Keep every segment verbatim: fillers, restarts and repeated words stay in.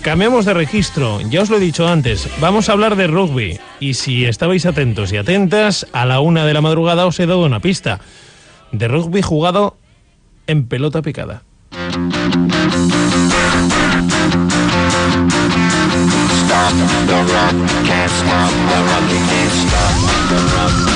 cambiamos de registro. Ya os lo he dicho antes, vamos a hablar de rugby. Y si estabais atentos y atentas, a la una de la madrugada os he dado una pista. De rugby jugado en pelota picada. Stop the rock, can't stop the rock, you can't stop the rock.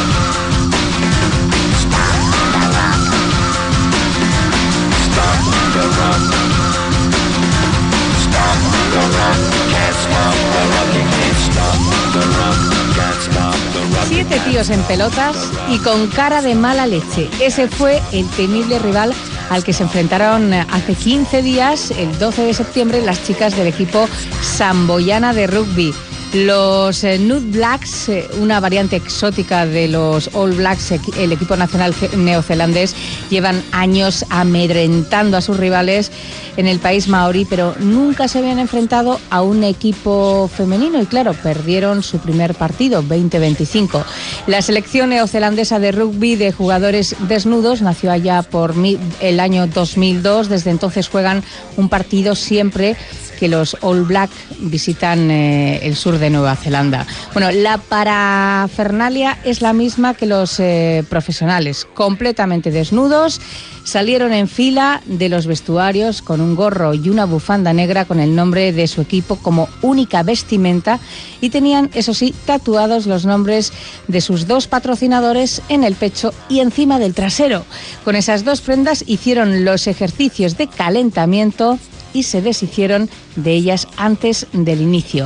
Siete tíos en pelotas y con cara de mala leche. Ese fue el temible rival al que se enfrentaron hace quince días, el doce de septiembre, las chicas del equipo Samboyana de rugby. Los eh, Nud Blacks, eh, una variante exótica de los All Blacks, el equipo nacional neozelandés, llevan años amedrentando a sus rivales en el país maorí, pero nunca se habían enfrentado a un equipo femenino y claro, perdieron su primer partido, veinte veinticinco. La selección neozelandesa de rugby de jugadores desnudos nació allá por el año dos mil dos, desde entonces juegan un partido siempre que los All Black visitan eh, el sur de Nueva Zelanda. Bueno, la parafernalia es la misma que los eh, profesionales, completamente desnudos. Salieron en fila de los vestuarios con un gorro y una bufanda negra con el nombre de su equipo como única vestimenta y tenían, eso sí, tatuados los nombres de sus dos patrocinadores en el pecho y encima del trasero. Con esas dos prendas hicieron los ejercicios de calentamiento y se deshicieron de ellas antes del inicio.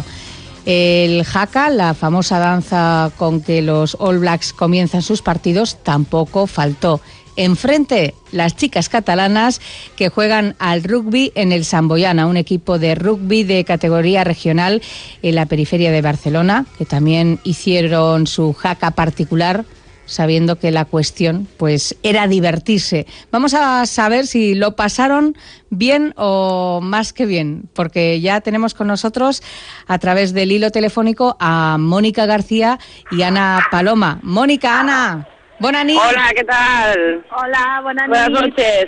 El haka, la famosa danza con que los All Blacks comienzan sus partidos, tampoco faltó. Enfrente, las chicas catalanas que juegan al rugby en el Samboyana, un equipo de rugby de categoría regional en la periferia de Barcelona, que también hicieron su haka particular, sabiendo que la cuestión pues era divertirse. Vamos a saber si lo pasaron bien o más que bien, porque ya tenemos con nosotros a través del hilo telefónico a Mónica García y Ana Paloma. Mónica, Ana, buenas noches. Hola, ¿qué tal? Hola, buenas Buenas noches.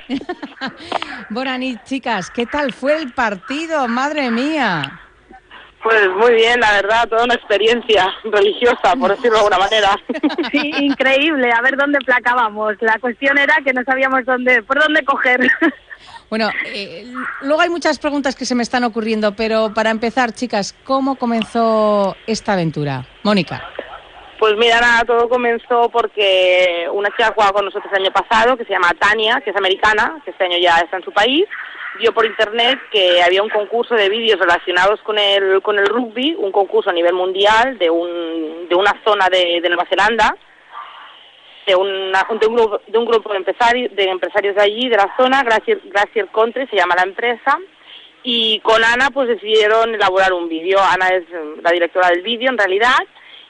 Buenas noches, chicas. ¿Qué tal fue el partido? Madre mía. Pues muy bien, la verdad, toda una experiencia religiosa, por decirlo de alguna manera. Sí, increíble, a ver dónde placábamos. La cuestión era que no sabíamos dónde, por dónde coger. Bueno, eh, luego hay muchas preguntas que se me están ocurriendo, pero para empezar, chicas, ¿cómo comenzó esta aventura? Mónica. Pues mira, nada, todo comenzó porque una chica jugaba con nosotros el año pasado, que se llama Tania, que es americana, que este año ya está en su país. Vio por internet que había un concurso de vídeos relacionados con el con el rugby, un concurso a nivel mundial de un de una zona de, de Nueva Zelanda, de, una, de, un grupo, de un grupo de empresarios, de empresarios de allí, de la zona, Glacier, Glacier Country se llama la empresa, y con Ana pues decidieron elaborar un vídeo. Ana es la directora del vídeo en realidad,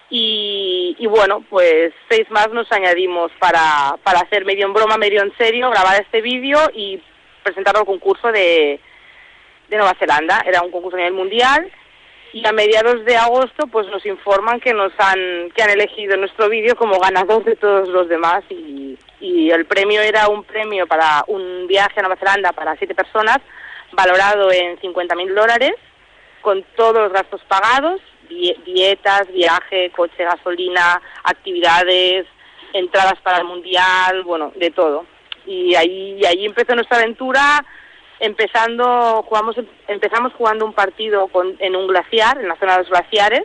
y, y bueno, pues seis más nos añadimos para, para hacer medio en broma, medio en serio, grabar este vídeo y presentarlo al concurso de, de Nueva Zelanda. Era un concurso a nivel mundial y a mediados de agosto pues nos informan que nos han que han elegido nuestro vídeo como ganador de todos los demás y, y el premio era un premio para un viaje a Nueva Zelanda para siete personas valorado en cincuenta mil dólares con todos los gastos pagados, dietas, viaje, coche, gasolina, actividades, entradas para el mundial, bueno, de todo. Y ahí, y ahí empezó nuestra aventura, empezando, jugamos, empezamos jugando un partido con, en un glaciar, en la zona de los glaciares,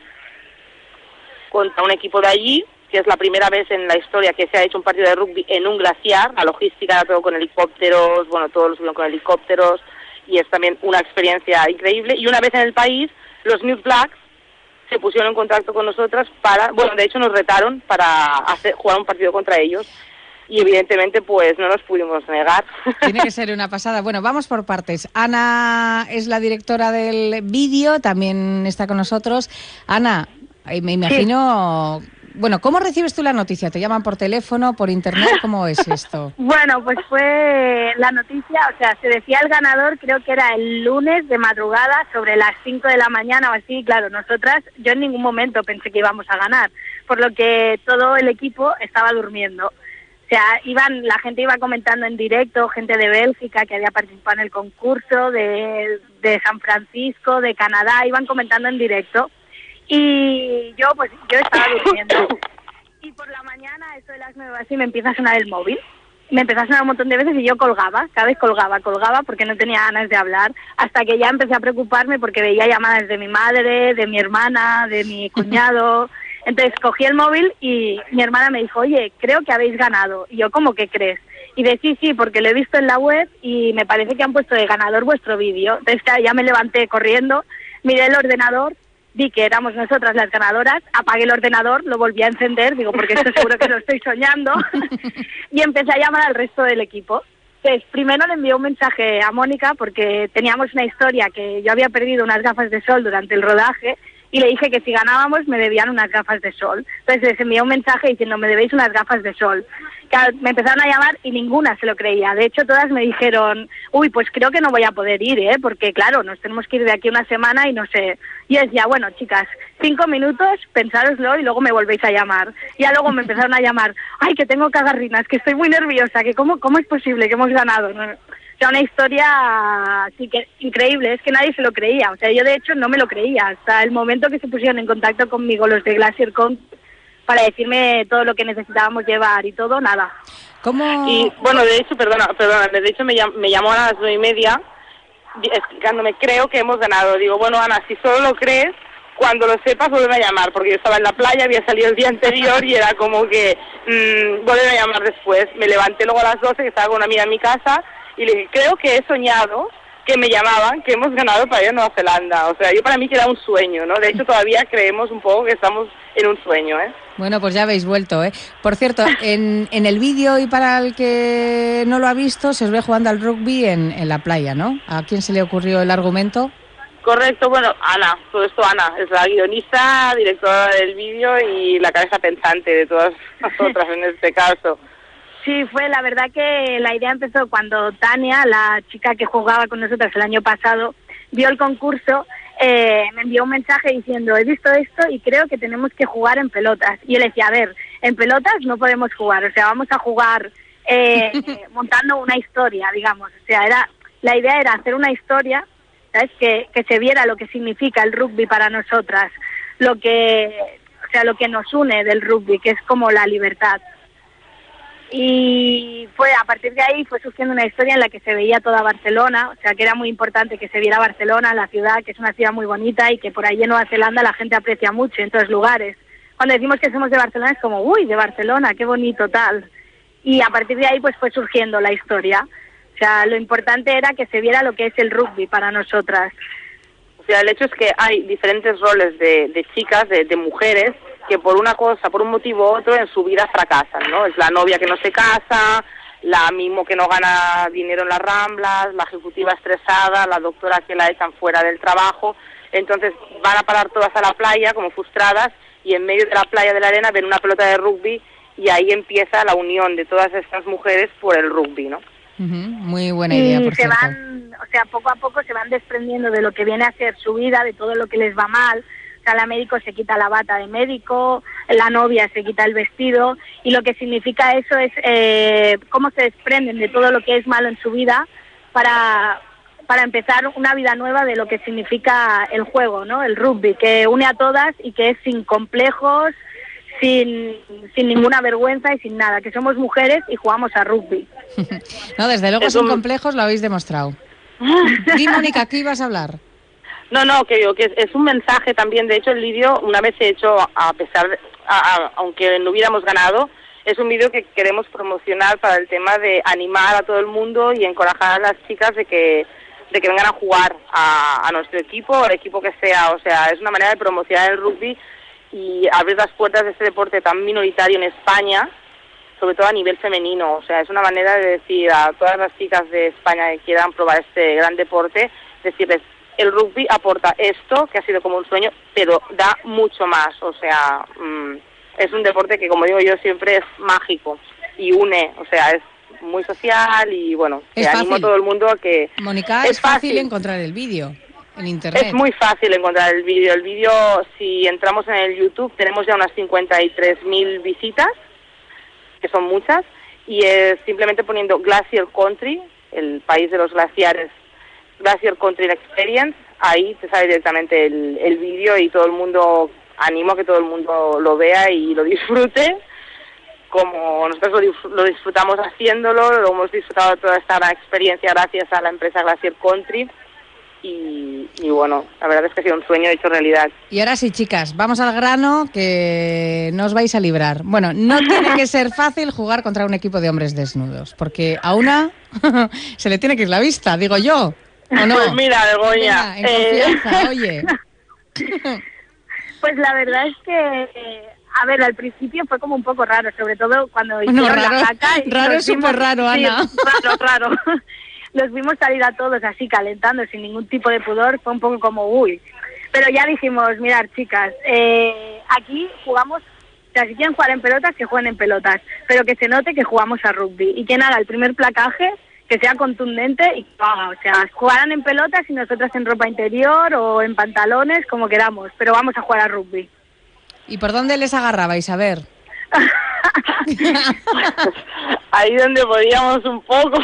contra un equipo de allí, que es la primera vez en la historia que se ha hecho un partido de rugby en un glaciar. La logística era todo con helicópteros, bueno, todos lo subieron con helicópteros, y es también una experiencia increíble. Y una vez en el país, los New Blacks se pusieron en contacto con nosotras para, bueno, de hecho nos retaron para hacer, jugar un partido contra ellos. Y evidentemente pues no nos pudimos negar. Tiene que ser una pasada. Bueno, vamos por partes. Ana es la directora del vídeo, también está con nosotros. Ana, me imagino... Sí. Bueno, ¿cómo recibes tú la noticia? ¿Te llaman por teléfono, por internet? ¿Cómo es esto? Bueno, pues fue la noticia, o sea, se decía el ganador, creo que era el lunes de madrugada, sobre las cinco de la mañana o así. Claro, nosotras, yo en ningún momento pensé que íbamos a ganar, por lo que todo el equipo estaba durmiendo. sea, iban, la gente iba comentando en directo, gente de Bélgica que había participado en el concurso, de, de San Francisco, de Canadá, iban comentando en directo. Y yo, pues, yo estaba durmiendo. Y por la mañana, eso de las nueve así, me empieza a sonar el móvil. Me empezó a sonar un montón de veces y yo colgaba, cada vez colgaba, colgaba porque no tenía ganas de hablar, hasta que ya empecé a preocuparme porque veía llamadas de mi madre, de mi hermana, de mi cuñado. Entonces cogí el móvil y mi hermana me dijo, oye, creo que habéis ganado. Y yo, ¿cómo que crees? Y de sí, sí, porque lo he visto en la web y me parece que han puesto de ganador vuestro vídeo. Entonces ya me levanté corriendo, miré el ordenador, vi que éramos nosotras las ganadoras, apagué el ordenador, lo volví a encender, digo, porque esto seguro que lo estoy soñando, y empecé a llamar al resto del equipo. Entonces, primero le envié un mensaje a Mónica porque teníamos una historia que yo había perdido unas gafas de sol durante el rodaje y le dije que si ganábamos me debían unas gafas de sol. Entonces les envié un mensaje diciendo, me debéis unas gafas de sol. Claro, me empezaron a llamar y ninguna se lo creía. De hecho, todas me dijeron, uy, pues creo que no voy a poder ir, ¿eh? Porque, claro, nos tenemos que ir de aquí una semana y no sé. Y yo decía, bueno, chicas, cinco minutos, pensároslo y luego me volvéis a llamar. Y ya luego me empezaron a llamar, ay, que tengo cagarrinas, que estoy muy nerviosa, que cómo, cómo es posible que hemos ganado, ¿no? O sea, una historia así que increíble, es que nadie se lo creía. O sea, yo de hecho no me lo creía hasta el momento que se pusieron en contacto conmigo los de Glacier Con para decirme todo lo que necesitábamos llevar y todo, nada. ¿Cómo? Y bueno, de hecho, perdona, perdona, de hecho me, llam, me llamó a las nueve y media explicándome, creo que hemos ganado. Digo, bueno, Ana, si solo lo crees, cuando lo sepas, vuelve a llamar, porque yo estaba en la playa, había salido el día anterior y era como que, mmm, vuelve a llamar después. Me levanté luego a las doce, que estaba con una amiga en mi casa, y le dije, creo que he soñado que me llamaban, que hemos ganado para ir a Nueva Zelanda. O sea, yo para mí que era un sueño, ¿no? De hecho, todavía creemos un poco que estamos en un sueño, ¿eh? Bueno, pues ya habéis vuelto, ¿eh? Por cierto, en, en el vídeo, y para el que no lo ha visto, se os ve jugando al rugby en, en la playa, ¿no? ¿A quién se le ocurrió el argumento? Correcto, bueno, Ana, todo esto Ana, es la guionista, directora del vídeo y la cabeza pensante de todas nosotras en este caso. Sí, fue la verdad que la idea empezó cuando Tania, la chica que jugaba con nosotras el año pasado, vio el concurso, eh, me envió un mensaje diciendo, he visto esto y creo que tenemos que jugar en pelotas. Y yo le decía, a ver, en pelotas no podemos jugar, o sea, vamos a jugar eh, montando una historia, digamos. O sea, era la idea era hacer una historia, ¿sabes? Que, que se viera lo que significa el rugby para nosotras, lo que, o sea, lo que nos une del rugby, que es como la libertad. Y fue a partir de ahí fue surgiendo una historia en la que se veía toda Barcelona, o sea que era muy importante que se viera Barcelona, la ciudad, que es una ciudad muy bonita y que por ahí en Nueva Zelanda la gente aprecia mucho en todos lugares. Cuando decimos que somos de Barcelona es como, uy, de Barcelona, qué bonito tal. Y a partir de ahí pues fue surgiendo la historia. O sea, lo importante era que se viera lo que es el rugby para nosotras. O sea, el hecho es que hay diferentes roles de, de chicas, de, de mujeres, que por una cosa, por un motivo u otro, en su vida fracasan, ¿no? Es la novia que no se casa, la mismo que no gana dinero en las Ramblas, la ejecutiva estresada, la doctora que la echan fuera del trabajo. Entonces van a parar todas a la playa como frustradas y en medio de la playa de la arena ven una pelota de rugby y ahí empieza la unión de todas estas mujeres por el rugby, ¿no? Uh-huh. Muy buena idea, y por se cierto. van, o sea, poco a poco se van desprendiendo de lo que viene a ser su vida, de todo lo que les va mal. O sea, la médico se quita la bata de médico, la novia se quita el vestido, y lo que significa eso es eh, cómo se desprenden de todo lo que es malo en su vida para, para empezar una vida nueva de lo que significa el juego, ¿no? El rugby, que une a todas y que es sin complejos, sin, sin ninguna vergüenza y sin nada, que somos mujeres y jugamos a rugby. No, desde luego Es sin un... complejos lo habéis demostrado. Di, Mónica, ¿qué ibas a hablar? No, no, que digo que es, es un mensaje también. De hecho, el vídeo, una vez hecho, a pesar de, a, a, aunque no hubiéramos ganado, es un vídeo que queremos promocionar para el tema de animar a todo el mundo y encorajar a las chicas de que de que vengan a jugar a, a nuestro equipo o el equipo que sea. O sea, es una manera de promocionar el rugby y abrir las puertas de este deporte tan minoritario en España, sobre todo a nivel femenino. O sea, es una manera de decir a todas las chicas de España que quieran probar este gran deporte, decirles, el rugby aporta esto, que ha sido como un sueño, pero da mucho más. O sea, mmm, es un deporte que, como digo yo, siempre es mágico y une. O sea, es muy social y, bueno, es que fácil. animo a todo el mundo a que... Mónica, es, es fácil, fácil encontrar el vídeo en internet. Es muy fácil encontrar el vídeo. El vídeo, si entramos en el YouTube, tenemos ya unas cincuenta y tres mil visitas, que son muchas, y es simplemente poniendo Glacier Country, el país de los glaciares, Glacier Country Experience, ahí te sale directamente el, el vídeo y todo el mundo, animo a que todo el mundo lo vea y lo disfrute, como nosotros lo, lo disfrutamos haciéndolo, lo hemos disfrutado toda esta gran experiencia gracias a la empresa Glacier Country. Y, y bueno, la verdad es que ha sido un sueño hecho realidad. Y ahora sí, chicas, vamos al grano, que no os vais a librar. Bueno, no tiene que ser fácil jugar contra un equipo de hombres desnudos, porque a una se le tiene que ir la vista, digo yo, ¿o no? Pues mira, Begoña, Venga, en confianza, eh... oye. Pues la verdad es que, eh, a ver, al principio fue como un poco raro, sobre todo cuando hicieron No, raro, la jaca. Y raro es súper raro, Ana. Sí, raro, raro. Los vimos salir a todos así calentando sin ningún tipo de pudor, fue un poco como uy. Pero ya dijimos, mirad chicas, eh, aquí jugamos, o sea, si quieren jugar en pelotas, que jueguen en pelotas, pero que se note que jugamos a rugby. Y quien haga el primer placaje, que sea contundente y que lo haga. O sea, jugarán en pelotas y nosotras en ropa interior o en pantalones, como queramos, pero vamos a jugar a rugby. ¿Y por dónde les agarrabais? A ver. Ahí donde podíamos un poco.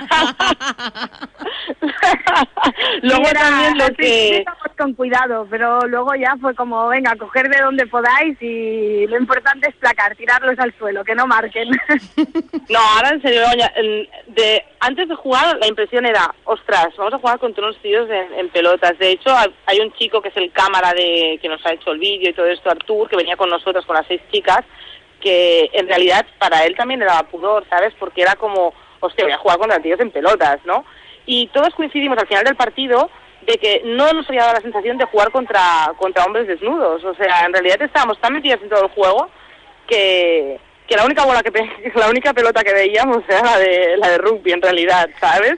Luego era, también lo que... con cuidado, pero luego ya fue como, venga, coger de donde podáis y lo importante es placar, tirarlos al suelo, que no marquen. No, ahora en serio, Begoña, de, antes de jugar la impresión era, ostras, vamos a jugar contra unos tíos en, en pelotas. De hecho, hay un chico que es el cámara de que nos ha hecho el vídeo y todo esto, Artur, que venía con nosotros, con las seis chicas, que en realidad para él también era pudor, ¿sabes? Porque era como, hostia, voy a jugar contra tíos en pelotas, ¿no? Y todos coincidimos al final del partido de que no nos había dado la sensación de jugar contra contra hombres desnudos. O sea, en realidad estábamos tan metidos en todo el juego que, que la única bola que la única pelota que veíamos era la de la de rugby en realidad, ¿sabes?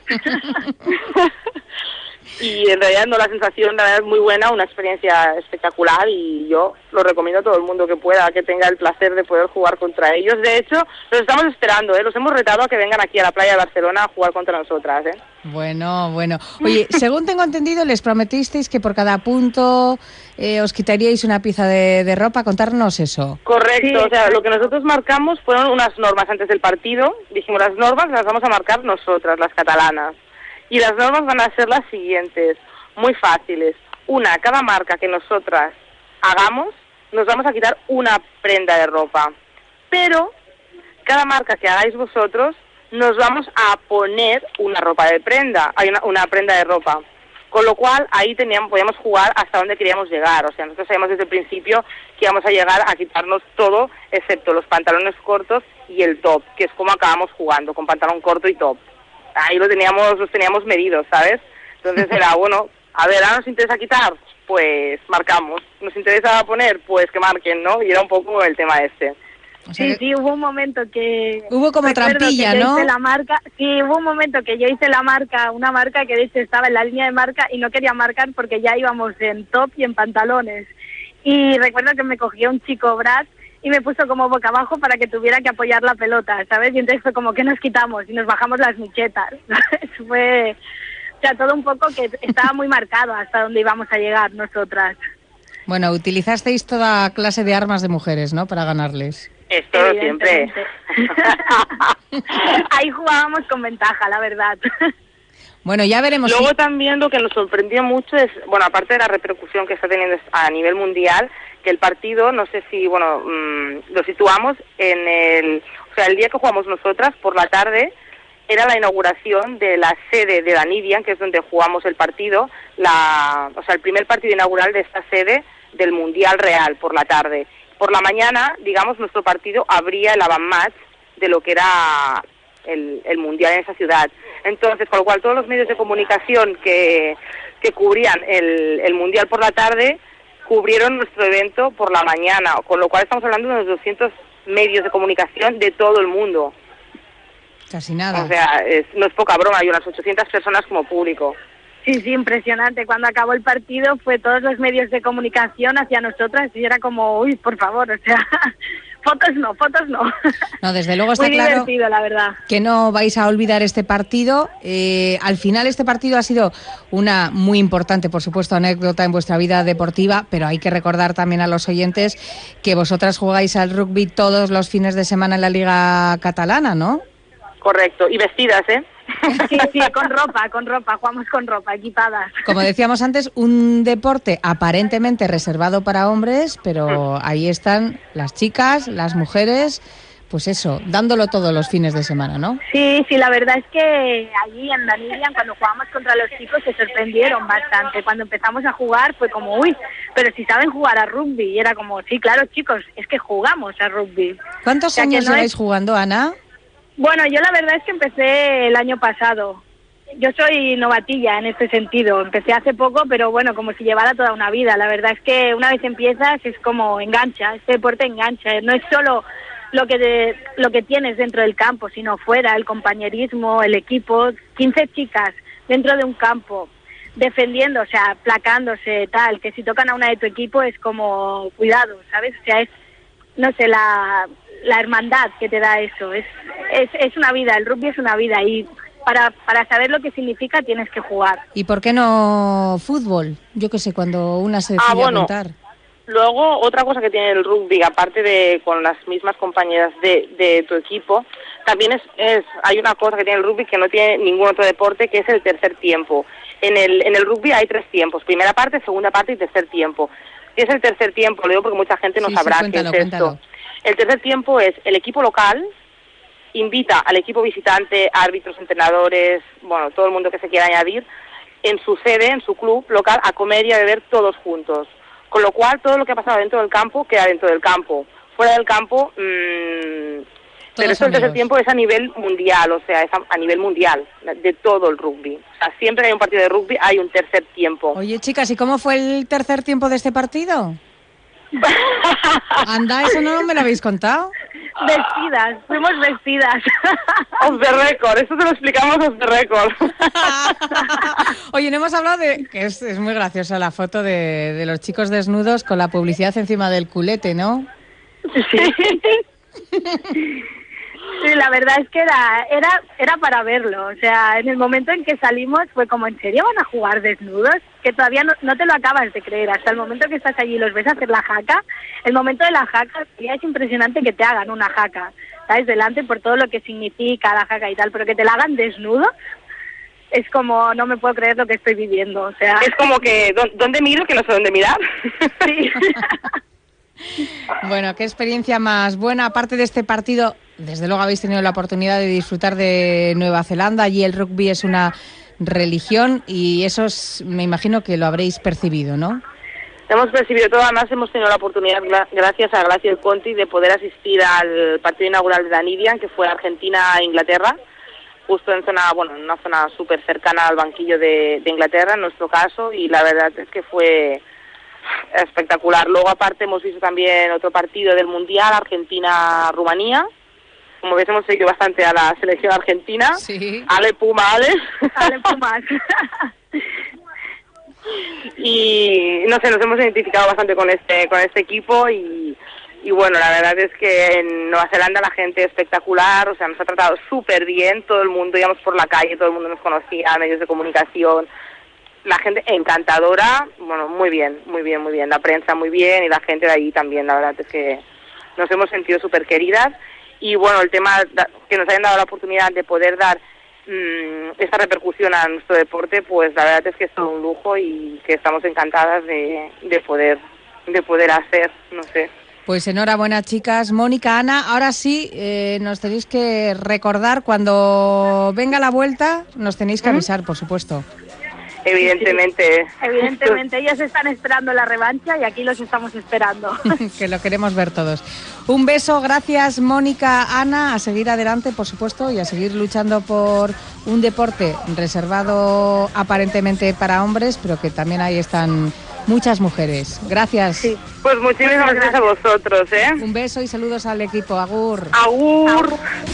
Y en realidad no, la sensación la verdad es muy buena, una experiencia espectacular y yo lo recomiendo a todo el mundo que pueda, que tenga el placer de poder jugar contra ellos. De hecho, los estamos esperando, ¿eh? Los hemos retado a que vengan aquí a la playa de Barcelona a jugar contra nosotras, ¿eh? Bueno, bueno. Oye, según tengo entendido, les prometisteis que por cada punto eh, os quitaríais una pieza de, de ropa. Contarnos eso. Correcto, Sí, o sea, lo que nosotros marcamos fueron unas normas antes del partido. Dijimos, las normas las vamos a marcar nosotras, las catalanas. Y las normas van a ser las siguientes, muy fáciles. Una, cada marca que nosotras hagamos, nos vamos a quitar una prenda de ropa. Pero, cada marca que hagáis vosotros, nos vamos a poner una ropa de prenda, hay una, una prenda de ropa. Con lo cual, ahí teníamos, podíamos jugar hasta donde queríamos llegar. O sea, nosotros sabíamos desde el principio que íbamos a llegar a quitarnos todo, excepto los pantalones cortos y el top, que es como acabamos jugando, con pantalón corto y top. Ahí lo teníamos, los teníamos medidos, ¿sabes? Entonces era, bueno, a ver, ¿ahora nos interesa quitar? Pues marcamos. ¿Nos interesa poner? Pues que marquen, ¿no? Y era un poco el tema este. O sea, Sí, sí, hubo un momento que... Hubo como recuerdo trampilla, que yo ¿no? hice la marca, sí, hubo un momento que yo hice la marca, una marca que de hecho estaba en la línea de marca y no quería marcar porque ya íbamos en top y en pantalones. Y recuerdo que me cogió un chico Brad y me puso como boca abajo para que tuviera que apoyar la pelota, ¿sabes? Y entonces fue como que nos quitamos y nos bajamos las michetas. Fue, o sea, todo un poco que estaba muy marcado hasta dónde íbamos a llegar nosotras. Bueno, utilizasteis toda clase de armas de mujeres, ¿no? Para ganarles. Esto siempre. Ahí jugábamos con ventaja, la verdad. Bueno, ya veremos. Luego si... también lo que nos sorprendió mucho es, bueno, aparte de la repercusión que está teniendo a nivel mundial, que el partido, no sé si, bueno, mmm, lo situamos en el, o sea, el día que jugamos nosotras, por la tarde, era la inauguración de la sede de Danidian, que es donde jugamos el partido, la, o sea, el primer partido inaugural de esta sede del Mundial Real, por la tarde. Por la mañana, digamos, nuestro partido abría el avant-match de lo que era el, el Mundial en esa ciudad. Entonces, con lo cual, todos los medios de comunicación que, que cubrían el, el Mundial por la tarde, cubrieron nuestro evento por la mañana, con lo cual estamos hablando de unos doscientos medios de comunicación de todo el mundo. Casi nada. O sea, es, no es poca broma, hay unas ochocientas personas como público. Sí, sí, impresionante. Cuando acabó el partido fue todos los medios de comunicación hacia nosotras y era como, uy, por favor, o sea, fotos no, fotos no. No, desde luego está Muy claro divertido, la verdad. que no vais a olvidar este partido. Eh, al final este partido ha sido una muy importante, por supuesto, anécdota en vuestra vida deportiva, pero hay que recordar también a los oyentes que vosotras jugáis al rugby todos los fines de semana en la Liga Catalana, ¿no? Correcto, y vestidas, ¿eh? Sí, sí, con ropa, con ropa, jugamos con ropa, equipadas. Como decíamos antes, un deporte aparentemente reservado para hombres, pero ahí están las chicas, las mujeres, pues eso, dándolo todos los fines de semana, ¿no? Sí, sí, la verdad es que allí en Danilian, cuando jugamos contra los chicos, se sorprendieron bastante. Cuando empezamos a jugar fue como, uy, pero si saben jugar a rugby. Y era como, sí, claro, chicos, es que jugamos a rugby. ¿Cuántos O sea, años que no lleváis es- jugando, Ana? Bueno, yo la verdad es que empecé el año pasado. Yo soy novatilla en este sentido. Empecé hace poco, pero bueno, como si llevara toda una vida. La verdad es que una vez empiezas es como engancha, este deporte engancha. No es solo lo que te- lo que tienes dentro del campo, sino fuera, el compañerismo, el equipo. quince chicas dentro de un campo, defendiendo, o sea, placándose, tal, que si tocan a una de tu equipo es como, cuidado, ¿sabes? O sea, es, no sé, la, la hermandad que te da eso. Es, es, es una vida, el rugby es una vida y para, para saber lo que significa tienes que jugar. ¿Y por qué no fútbol? Yo qué sé, cuando una se decide Ah, bueno. a apuntar. Luego, otra cosa que tiene el rugby, aparte de con las mismas compañeras de, de tu equipo, también es, es hay una cosa que tiene el rugby que no tiene ningún otro deporte, que es el tercer tiempo. En el, en el rugby hay tres tiempos, primera parte, segunda parte y tercer tiempo. ¿Qué es el tercer tiempo? Lo digo porque mucha gente no Sí, sí, sabrá cuéntalo, qué es cuéntalo. esto. El tercer tiempo es el equipo local, invita al equipo visitante, árbitros, entrenadores, bueno, todo el mundo que se quiera añadir, en su sede, en su club local, a comer y a beber todos juntos. Con lo cual, todo lo que ha pasado dentro del campo queda dentro del campo. Fuera del campo, mmm, pero esto el tercer amigos. tiempo es a nivel mundial, o sea, es a, a nivel mundial, de todo el rugby. O sea, siempre que hay un partido de rugby, hay un tercer tiempo. Oye, chicas, ¿y cómo fue el tercer tiempo de este partido? Anda, eso no me lo habéis contado. Vestidas, fuimos vestidas. Off the record, esto te lo explicamos off the record. Oye, no hemos hablado de... que es, es muy graciosa la foto de, de los chicos desnudos con la publicidad encima del culete, ¿no? Sí. Sí, la verdad es que era, era, era para verlo. O sea, en el momento en que salimos fue como, ¿en serio van a jugar desnudos? Que todavía no, no te lo acabas de creer. Hasta el momento que estás allí y los ves hacer la jaca, el momento de la jaca ya es impresionante que te hagan una jaca, ¿sabes? Delante por todo lo que significa la jaca y tal, pero que te la hagan desnudo es como, no me puedo creer lo que estoy viviendo. O sea, Es como que, ¿dó- ¿dónde miro? Que no sé dónde mirar. sí. Bueno, qué experiencia más buena. Aparte de este partido, desde luego habéis tenido la oportunidad de disfrutar de Nueva Zelanda. Allí el rugby es una religión y eso es, me imagino que lo habréis percibido, ¿no? Hemos percibido todo, además hemos tenido la oportunidad, gra- gracias a Gracia El Conti, de poder asistir al partido inaugural de Danilian, que fue Argentina-Inglaterra, justo en zona, bueno, en una zona súper cercana al banquillo de, de Inglaterra, en nuestro caso, y la verdad es que fue espectacular. Luego, aparte, hemos visto también otro partido del Mundial, Argentina-Rumanía. Como ves, hemos seguido bastante a la selección argentina. Sí. Ale Puma, Ale. Sale Pumas. Y no sé, nos hemos identificado bastante con este con este equipo y, y bueno, la verdad es que en Nueva Zelanda la gente es espectacular, o sea, nos ha tratado súper bien, todo el mundo, íbamos por la calle, todo el mundo nos conocía, medios de comunicación, la gente encantadora, bueno, muy bien, muy bien, muy bien, la prensa muy bien y la gente de ahí también, la verdad es que nos hemos sentido súper queridas y bueno, el tema da- que nos hayan dado la oportunidad de poder dar mm, esta repercusión a nuestro deporte, pues la verdad es que es todo un lujo y que estamos encantadas de, de poder de poder hacer, no sé. Pues enhorabuena, chicas. Mónica, Ana, ahora sí, eh, nos tenéis que recordar cuando venga la vuelta, nos tenéis que avisar, por supuesto. Evidentemente. Evidentemente, ellos están esperando la revancha y aquí los estamos esperando. Que lo queremos ver todos. Un beso, gracias Mónica, Ana, a seguir adelante, por supuesto, y a seguir luchando por un deporte reservado aparentemente para hombres, pero que también ahí están muchas mujeres. Gracias. Sí. Pues muchísimas gracias a vosotros, ¿eh? Un beso y saludos al equipo. Agur. Agur.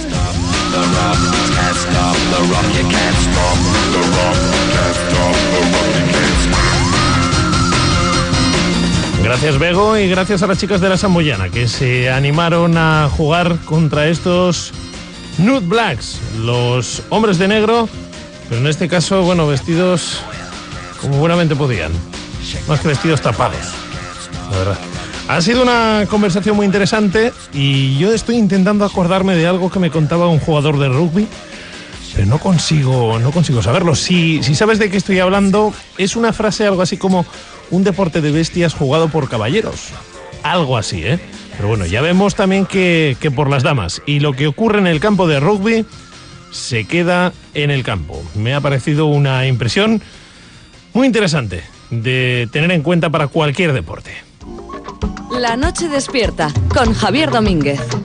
Gracias, Bego, y gracias a las chicas de la Samboyana que se animaron a jugar contra estos Nude Blacks, los hombres de negro, pero en este caso, bueno, vestidos como buenamente podían, más que vestidos tapados, la verdad. Ha sido una conversación muy interesante y yo estoy intentando acordarme de algo que me contaba un jugador de rugby, pero no consigo, no consigo saberlo. Si, si sabes de qué estoy hablando, es una frase algo así como un deporte de bestias jugado por caballeros. Algo así, ¿eh? Pero bueno, ya vemos también que, que por las damas. Y lo que ocurre en el campo de rugby se queda en el campo. Me ha parecido una impresión muy interesante de tener en cuenta para cualquier deporte. La noche despierta con Javier Domínguez.